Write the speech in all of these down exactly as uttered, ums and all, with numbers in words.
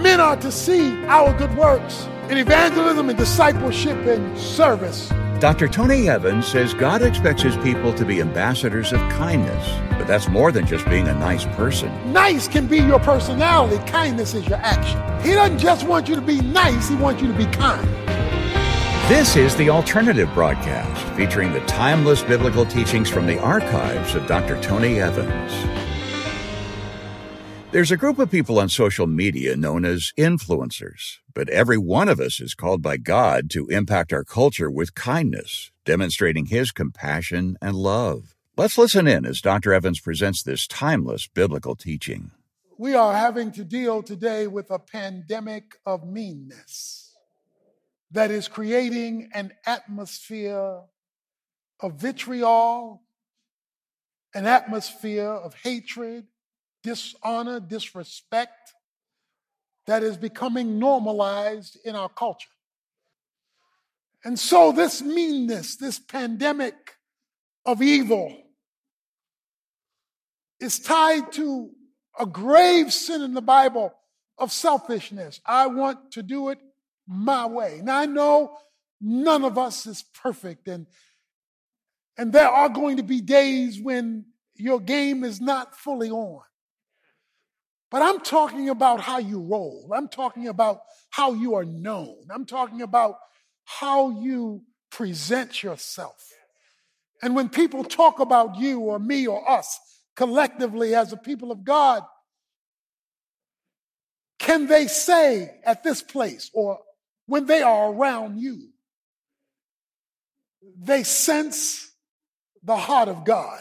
Men are to see our good works in evangelism and discipleship and service. Doctor Tony Evans says God expects his people to be ambassadors of kindness, but that's more than just being a nice person. Nice can be your personality. Kindness is your action. He doesn't just want you to be nice, he wants you to be kind. This is The Alternative Broadcast, featuring the timeless biblical teachings from the archives of Doctor Tony Evans. There's a group of people on social media known as influencers, but every one of us is called by God to impact our culture with kindness, demonstrating his compassion and love. Let's listen in as Doctor Evans presents this timeless biblical teaching. We are having to deal today with a pandemic of meanness that is creating an atmosphere of vitriol, an atmosphere of hatred, dishonor, disrespect that is becoming normalized in our culture. And so this meanness, this pandemic of evil is tied to a grave sin in the Bible of selfishness. I want to do it my way. Now I know none of us is perfect, and, and there are going to be days when your game is not fully on. But I'm talking about how you roll. I'm talking about how you are known. I'm talking about how you present yourself. And when people talk about you or me or us collectively as a people of God, can they say at this place or when they are around you, they sense the heart of God,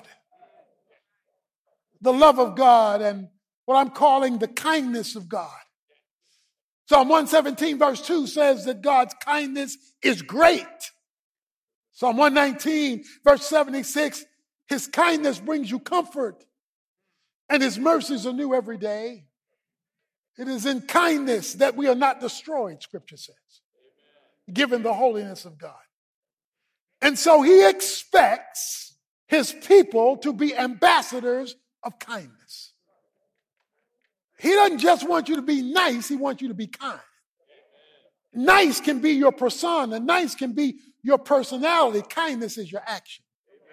the love of God, and what I'm calling the kindness of God. Psalm one seventeen verse two says that God's kindness is great. Psalm one nineteen verse seventy-six, his kindness brings you comfort and his mercies are new every day. It is in kindness that we are not destroyed, Scripture says, given the holiness of God. And so he expects his people to be ambassadors of kindness. He doesn't just want you to be nice, he wants you to be kind. Nice can be your persona. Nice can be your personality. Kindness is your action.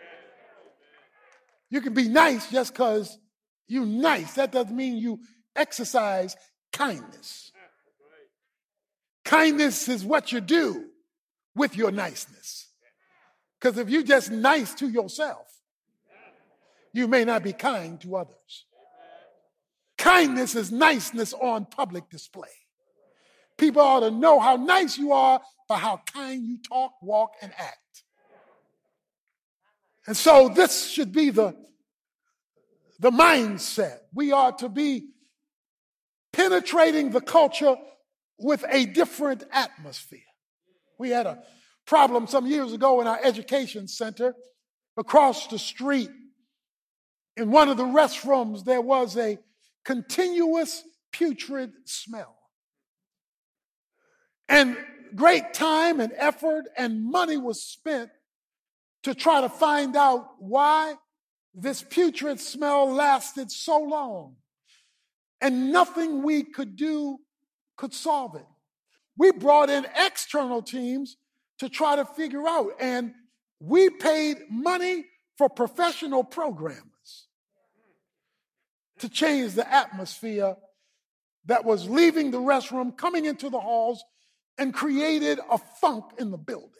You can be nice just because you're nice. That doesn't mean you exercise kindness. Kindness is what you do with your niceness. Because if you're just nice to yourself, you may not be kind to others. Kindness is niceness on public display. People ought to know how nice you are by how kind you talk, walk, and act. And so this should be the, the mindset. We are to be penetrating the culture with a different atmosphere. We had a problem some years ago in our education center. Across the street, in one of the restrooms, there was a continuous putrid smell. And great time and effort and money was spent to try to find out why this putrid smell lasted so long. And nothing we could do could solve it. We brought in external teams to try to figure out, and we paid money for professional programmers to change the atmosphere that was leaving the restroom, coming into the halls, and created a funk in the building.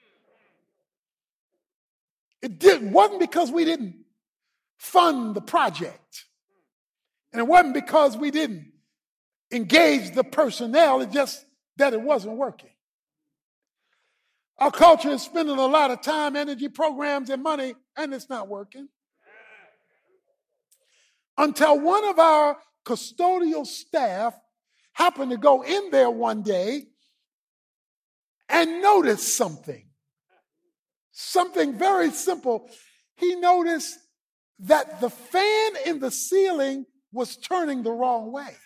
It did, wasn't because we didn't fund the project. And it wasn't because we didn't engage the personnel, it's just that it wasn't working. Our culture is spending a lot of time, energy, programs, and money, and it's not working. Until one of our custodial staff happened to go in there one day and notice something. Something very simple. He noticed that the fan in the ceiling was turning the wrong way.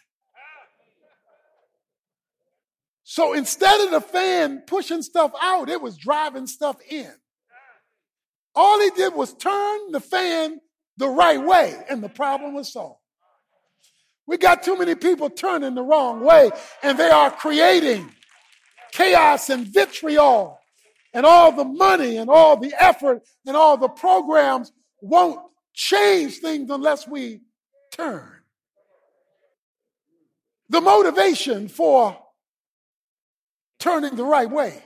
So instead of the fan pushing stuff out, it was driving stuff in. All he did was turn the fan the right way, and the problem was solved. We got too many people turning the wrong way, and they are creating chaos and vitriol, and all the money and all the effort and all the programs won't change things unless we turn. The motivation for turning the right way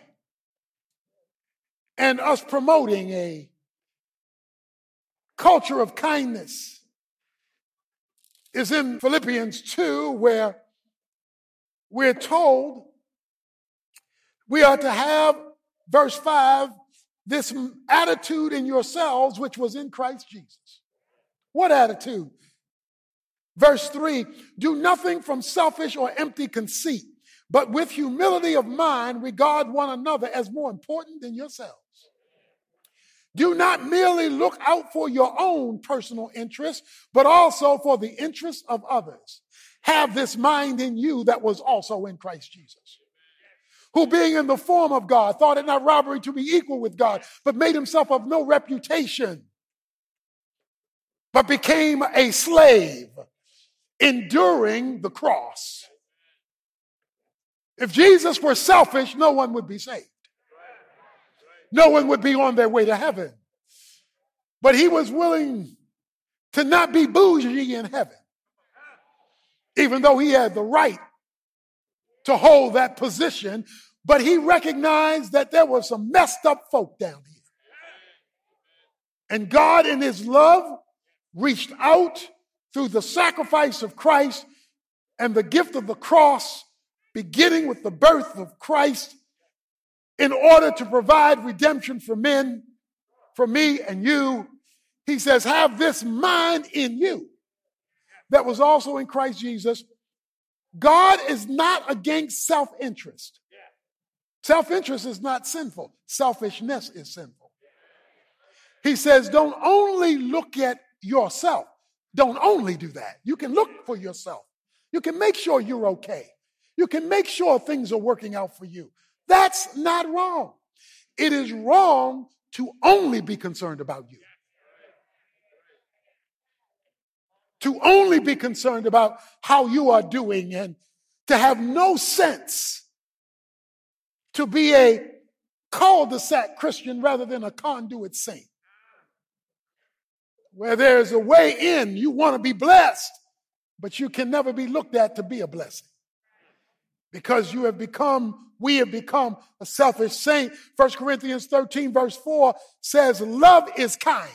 and us promoting a culture of kindness is in Philippians two, where we're told we are to have, verse five, this attitude in yourselves which was in Christ Jesus. What attitude? Verse three, do nothing from selfish or empty conceit, but with humility of mind regard one another as more important than yourselves. Do not merely look out for your own personal interests, but also for the interests of others. Have this mind in you that was also in Christ Jesus, who being in the form of God, thought it not robbery to be equal with God, but made himself of no reputation, but became a slave, enduring the cross. If Jesus were selfish, no one would be saved. No one would be on their way to heaven. But he was willing to not be bougie in heaven, even though he had the right to hold that position. But he recognized that there were some messed up folk down here. And God in his love reached out through the sacrifice of Christ and the gift of the cross, beginning with the birth of Christ, in order to provide redemption for men, for me and you. He says, have this mind in you that was also in Christ Jesus. God is not against self-interest. Self-interest is not sinful. Selfishness is sinful. He says, don't only look at yourself. Don't only do that. You can look for yourself. You can make sure you're okay. You can make sure things are working out for you. That's not wrong. It is wrong to only be concerned about you. To only be concerned about how you are doing and to have no sense to be a cul-de-sac Christian rather than a conduit saint. Where there's a way in, you want to be blessed, but you can never be looked at to be a blessing. Because you have become, we have become a selfish saint. First Corinthians thirteen verse four says, love is kind.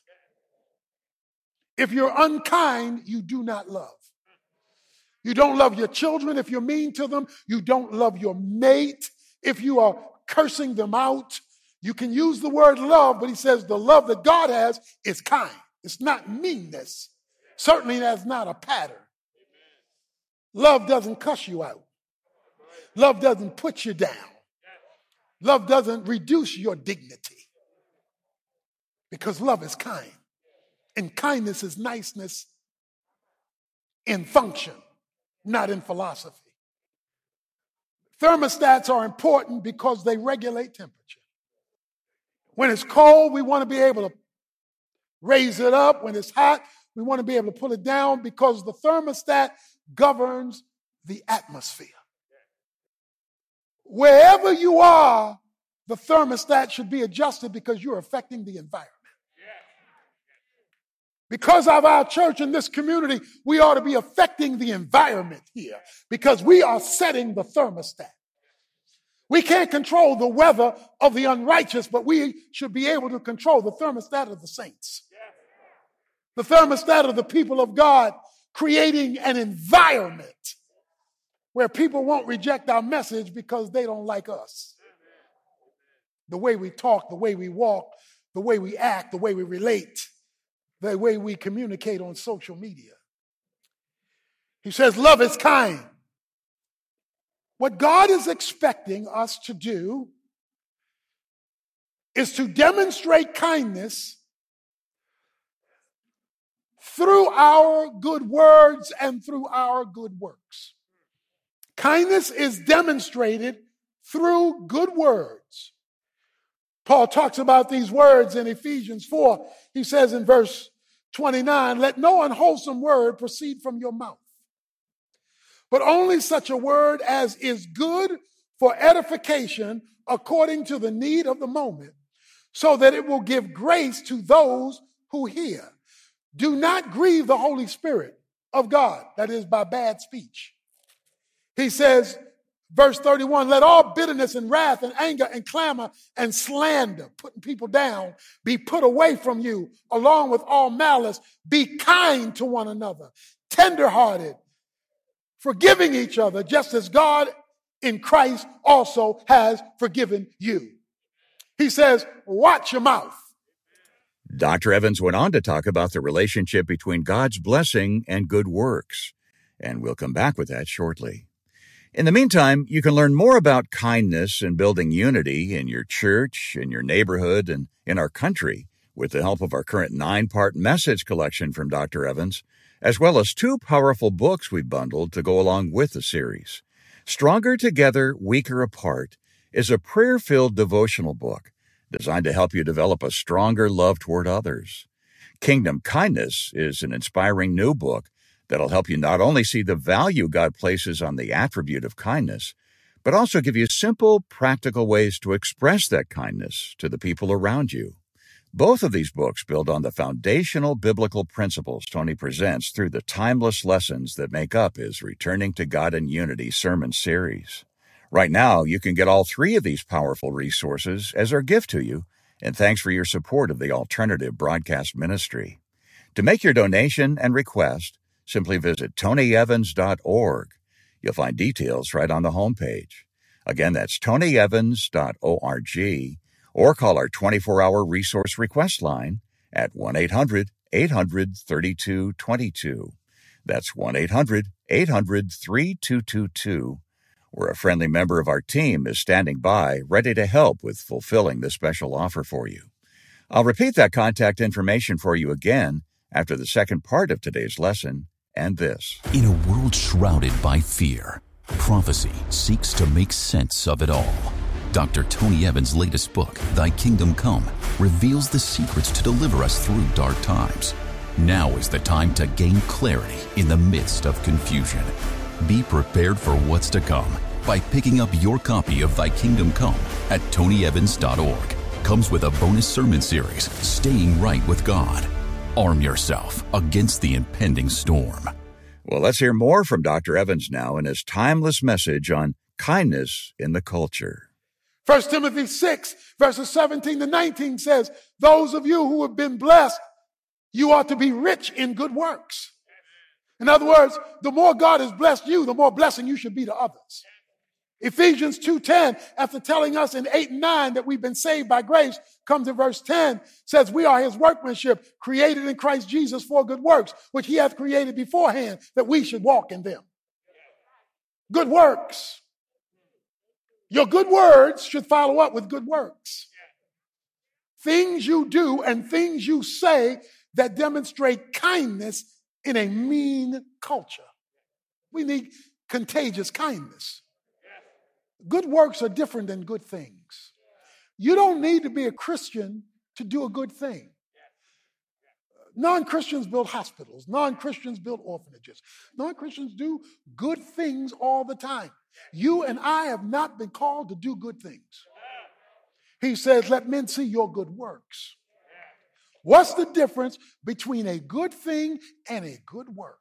If you're unkind, you do not love. You don't love your children if you're mean to them. You don't love your mate if you are cursing them out. You can use the word love, but he says the love that God has is kind. It's not meanness. Certainly that's not a pattern. Love doesn't cuss you out. Love doesn't put you down. Love doesn't reduce your dignity. Because love is kind. And kindness is niceness in function, not in philosophy. Thermostats are important because they regulate temperature. When it's cold, we want to be able to raise it up. When it's hot, we want to be able to pull it down because the thermostat governs the atmosphere. Wherever you are, the thermostat should be adjusted because you're affecting the environment. Because of our church in this community, we ought to be affecting the environment here because we are setting the thermostat. We can't control the weather of the unrighteous, but we should be able to control the thermostat of the saints. The thermostat of the people of God, creating an environment where people won't reject our message because they don't like us. The way we talk, the way we walk, the way we act, the way we relate, the way we communicate on social media. He says, love is kind. What God is expecting us to do is to demonstrate kindness through our good words and through our good works. Kindness is demonstrated through good words. Paul talks about these words in Ephesians four. He says in verse twenty-nine, let no unwholesome word proceed from your mouth, but only such a word as is good for edification according to the need of the moment, so that it will give grace to those who hear. Do not grieve the Holy Spirit of God, that is, by bad speech. He says, verse thirty-one, let all bitterness and wrath and anger and clamor and slander, putting people down, be put away from you, along with all malice. Be kind to one another, tenderhearted, forgiving each other, just as God in Christ also has forgiven you. He says, watch your mouth. Doctor Evans went on to talk about the relationship between God's blessing and good works, and we'll come back with that shortly. In the meantime, you can learn more about kindness and building unity in your church, in your neighborhood, and in our country with the help of our current nine-part message collection from Doctor Evans, as well as two powerful books we bundled to go along with the series. Stronger Together, Weaker Apart is a prayer-filled devotional book designed to help you develop a stronger love toward others. Kingdom Kindness is an inspiring new book that'll help you not only see the value God places on the attribute of kindness, but also give you simple, practical ways to express that kindness to the people around you. Both of these books build on the foundational biblical principles Tony presents through the timeless lessons that make up his Returning to God in Unity sermon series. Right now, you can get all three of these powerful resources as our gift to you, and thanks for your support of the Alternative Broadcast Ministry. To make your donation and request, simply visit tony evans dot org. You'll find details right on the homepage. Again, that's tony evans dot org, or call our twenty-four hour resource request line at one eight hundred eight hundred thirty-two twenty-two. That's one eight hundred eight hundred thirty-two twenty-two, where a friendly member of our team is standing by, ready to help with fulfilling this special offer for you. I'll repeat that contact information for you again after the second part of today's lesson and this. In a world shrouded by fear, prophecy seeks to make sense of it all. Doctor Tony Evans' latest book, Thy Kingdom Come, reveals the secrets to deliver us through dark times. Now is the time to gain clarity in the midst of confusion. Be prepared for what's to come by picking up your copy of Thy Kingdom Come at tony evans dot org. Comes with a bonus sermon series, Staying Right with God. Arm yourself against the impending storm. Well, let's hear more from Doctor Evans now in his timeless message on kindness in the culture. First Timothy six, verses seventeen to nineteen says, those of you who have been blessed, you ought to be rich in good works. In other words, the more God has blessed you, the more blessing you should be to others. Ephesians two ten, after telling us in eight and nine that we've been saved by grace, comes in verse ten, says we are his workmanship, created in Christ Jesus for good works, which he hath created beforehand that we should walk in them. Good works. Your good words should follow up with good works. Things you do and things you say that demonstrate kindness in a mean culture. We need contagious kindness. Good works are different than good things. You don't need to be a Christian to do a good thing. Non-Christians build hospitals. Non-Christians build orphanages. Non-Christians do good things all the time. You and I have not been called to do good things. He says, let men see your good works. What's the difference between a good thing and a good work?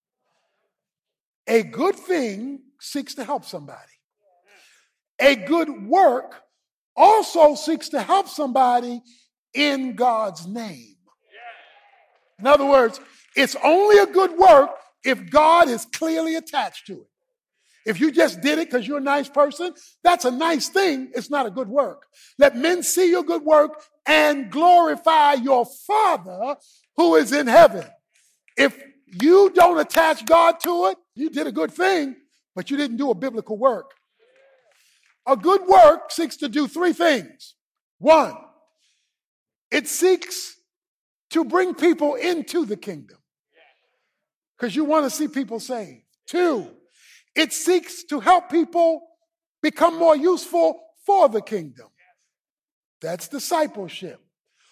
A good thing seeks to help somebody. A good work also seeks to help somebody in God's name. In other words, it's only a good work if God is clearly attached to it. If you just did it because you're a nice person, that's a nice thing. It's not a good work. Let men see your good work and glorify your Father who is in heaven. If you don't attach God to it, you did a good thing, but you didn't do a biblical work. A good work seeks to do three things. One, it seeks to bring people into the kingdom because you want to see people saved. Two, it seeks to help people become more useful for the kingdom. That's discipleship.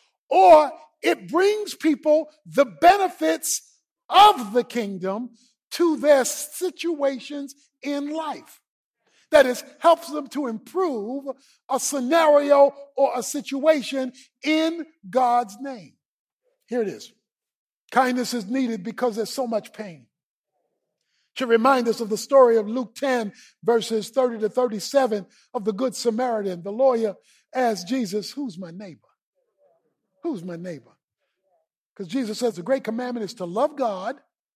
Or it brings people the benefits of the kingdom to their situations in life. That is, helps them to improve a scenario or a situation in God's name. Here it is. Kindness is needed because there's so much pain. To remind us of the story of Luke ten, verses thirty to thirty-seven of the Good Samaritan. The lawyer asked Jesus, who's my neighbor? Who's my neighbor? Because Jesus says the great commandment is to love God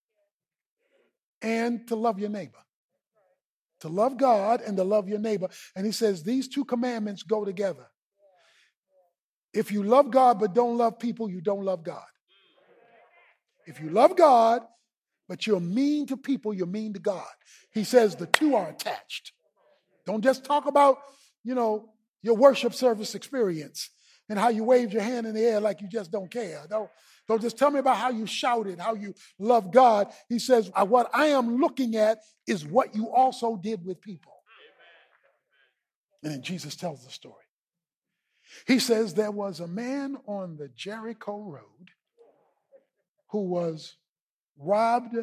and to love your neighbor. To love God and to love your neighbor. And he says these two commandments go together. If you love God but don't love people, you don't love God. If you love God but you're mean to people, you're mean to God. He says the two are attached. Don't just talk about, you know, your worship service experience and how you waved your hand in the air like you just don't care. Don't, don't just tell me about how you shouted, how you love God. He says, what I am looking at is what you also did with people. And then Jesus tells the story. He says there was a man on the Jericho road who was robbed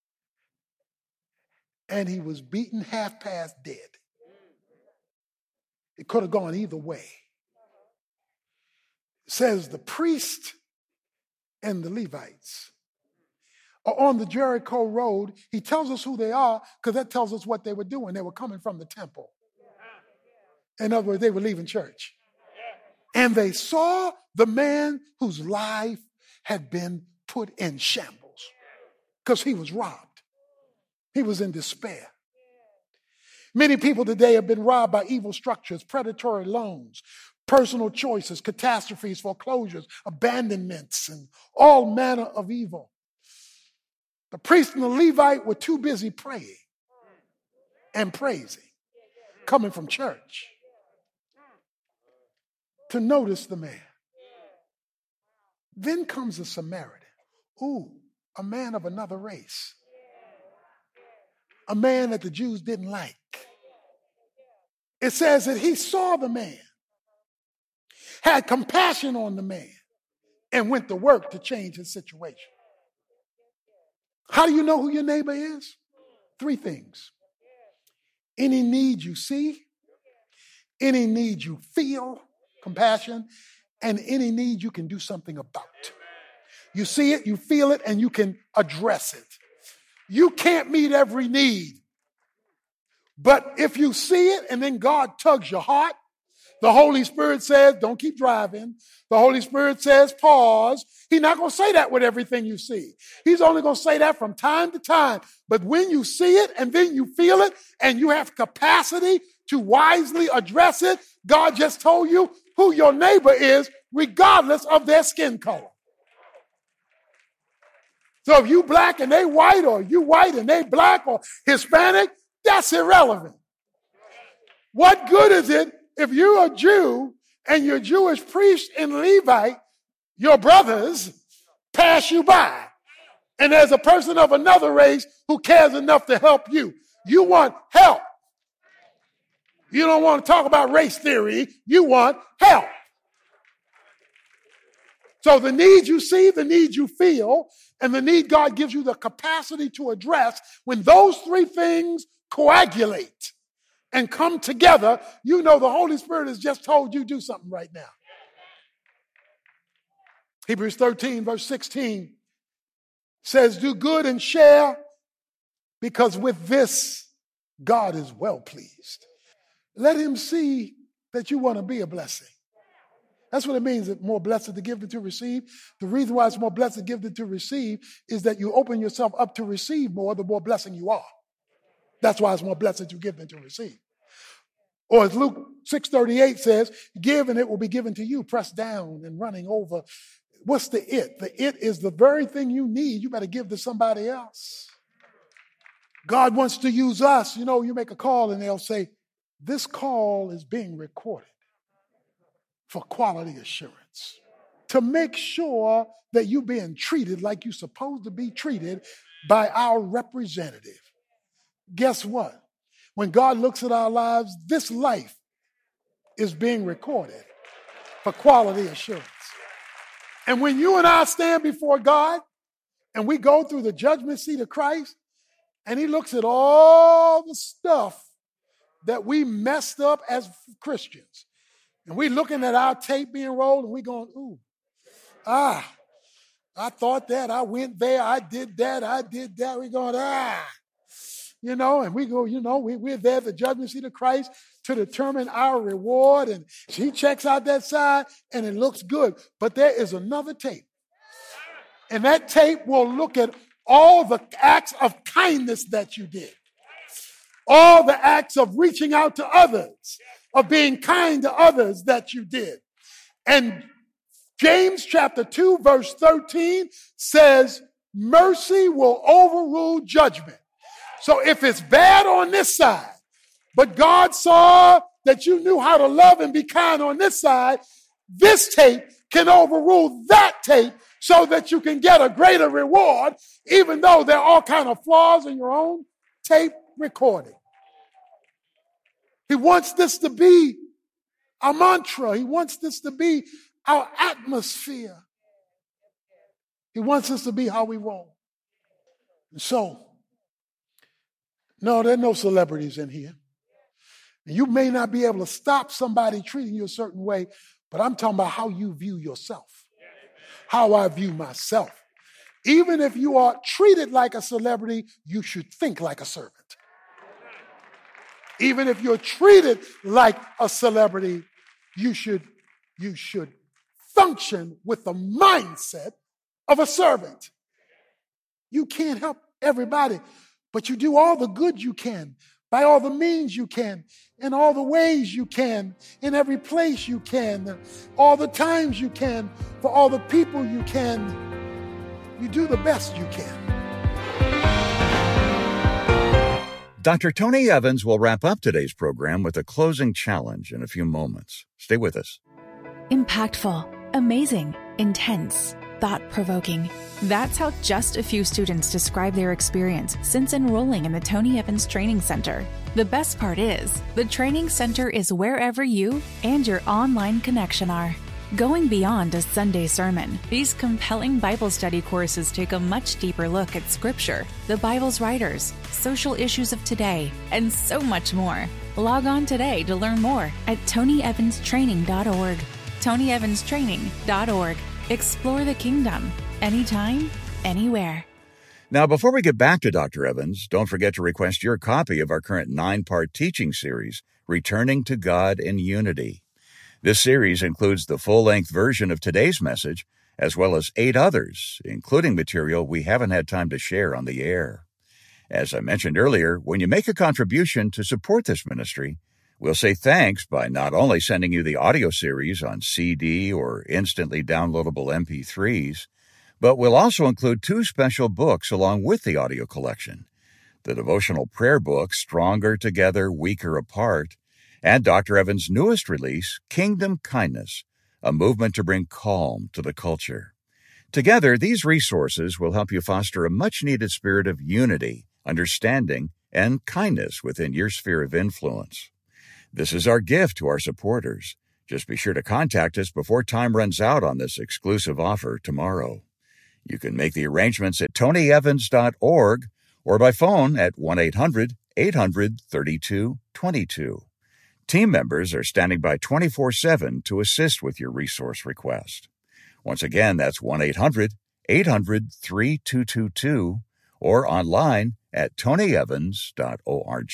and he was beaten half past dead. It could have gone either way. It says the priest and the Levites are on the Jericho road. He tells us who they are because that tells us what they were doing. They were coming from the temple. In other words, they were leaving church. And they saw the man whose life had been put in shambles because he was robbed. He was in despair. Many people today have been robbed by evil structures, predatory loans, personal choices, catastrophes, foreclosures, abandonments, and all manner of evil. The priest and the Levite were too busy praying and praising, coming from church, to notice the man. Then comes a Samaritan. Ooh, a man of another race. A man that the Jews didn't like. It says that he saw the man, had compassion on the man, and went to work to change his situation. How do you know who your neighbor is? Three things. Any need you see, any need you feel, compassion, and any need you can do something about. You see it, you feel it, and you can address it. You can't meet every need. But if you see it and then God tugs your heart, the Holy Spirit says, don't keep driving. The Holy Spirit says, pause. He's not going to say that with everything you see. He's only going to say that from time to time. But when you see it and then you feel it and you have capacity to wisely address it, God just told you who your neighbor is, regardless of their skin color. So if you black and they white, or you white and they black or Hispanic, that's irrelevant. What good is it if you're a Jew and your Jewish priest and Levite, your brothers, pass you by? And there's a person of another race who cares enough to help you. You want help. You don't want to talk about race theory. You want help. So the need you see, the need you feel, and the need God gives you the capacity to address, when those three things coagulate and come together, you know the Holy Spirit has just told you do something right now. Hebrews thirteen, verse sixteen says, do good and share, because with this God is well pleased. Let him see that you want to be a blessing. That's what it means, that more blessed to give than to receive. The reason why it's more blessed to give than to receive is that you open yourself up to receive more, the more blessing you are. That's why it's more blessed to give than to receive. Or as Luke six thirty-eight says, give and it will be given to you, pressed down and running over. What's the it? The it is the very thing you need. You better give to somebody else. God wants to use us. You know, you make a call and they'll say, this call is being recorded for quality assurance, to make sure that you're being treated like you're supposed to be treated by our representative. Guess what? When God looks at our lives, this life is being recorded for quality assurance. And when you and I stand before God and we go through the judgment seat of Christ, And he looks at all the stuff that we messed up as Christians. And we looking at our tape being rolled and we going, ooh, ah, I thought that, I went there, I did that, I did that. We going, ah, you know, and we go, you know, we, we're there at the judgment seat of Christ to determine our reward. And he checks out that side and it looks good. But there is another tape. And that tape will look at all the acts of kindness that you did. All the acts of reaching out to others, of being kind to others that you did. And James chapter two, verse thirteen says, mercy will overrule judgment. So if it's bad on this side, but God saw that you knew how to love and be kind on this side, this tape can overrule that tape so that you can get a greater reward, even though there are all kinds of flaws in your own tape recording. He wants this to be our mantra. He wants this to be our atmosphere. He wants us to be how we roll. And so, no, there are no celebrities in here. You may not be able to stop somebody treating you a certain way, but I'm talking about how you view yourself, how I view myself. Even if you are treated like a celebrity, you should think like a servant. Even if you're treated like a celebrity, you should, you should function with the mindset of a servant. You can't help everybody, but you do all the good you can, by all the means you can, in all the ways you can, in every place you can, all the times you can, for all the people you can. You do the best you can. Doctor Tony Evans will wrap up today's program with a closing challenge in a few moments. Stay with us. Impactful, amazing, intense, thought-provoking. That's how just a few students describe their experience since enrolling in the Tony Evans Training Center. The best part is, the Training Center is wherever you and your online connection are. Going beyond a Sunday sermon, these compelling Bible study courses take a much deeper look at Scripture, the Bible's writers, social issues of today, and so much more. Log on today to learn more at tony evans training dot org. tony evans training dot org. Explore the kingdom, anytime, anywhere. Now, before we get back to Doctor Evans, don't forget to request your copy of our current nine-part teaching series, Returning to God in Unity. This series includes the full-length version of today's message, as well as eight others, including material we haven't had time to share on the air. As I mentioned earlier, when you make a contribution to support this ministry, we'll say thanks by not only sending you the audio series on C D or instantly downloadable M P threes, but we'll also include two special books along with the audio collection: the devotional prayer book, Stronger Together, Weaker Apart, and Doctor Evans' newest release, Kingdom Kindness, a movement to bring calm to the culture. Together, these resources will help you foster a much-needed spirit of unity, understanding, and kindness within your sphere of influence. This is our gift to our supporters. Just be sure to contact us before time runs out on this exclusive offer tomorrow. You can make the arrangements at tony evans dot org or by phone at one eight hundred eight hundred thirty-two twenty-two. Team members are standing by twenty-four seven to assist with your resource request. Once again, that's one eight hundred eight hundred thirty-two twenty-two or online at tony evans dot org.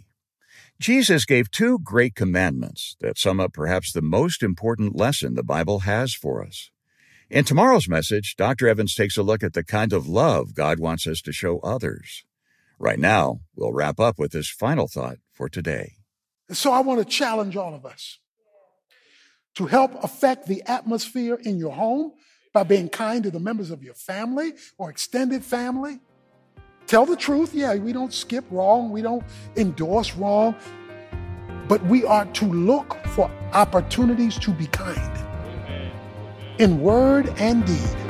Jesus gave two great commandments that sum up perhaps the most important lesson the Bible has for us. In tomorrow's message, Doctor Evans takes a look at the kind of love God wants us to show others. Right now, we'll wrap up with this final thought for today. So I want to challenge all of us to help affect the atmosphere in your home by being kind to the members of your family or extended family. Tell the truth. Yeah, we don't skip wrong. We don't endorse wrong. But we are to look for opportunities to be kind in word and deed.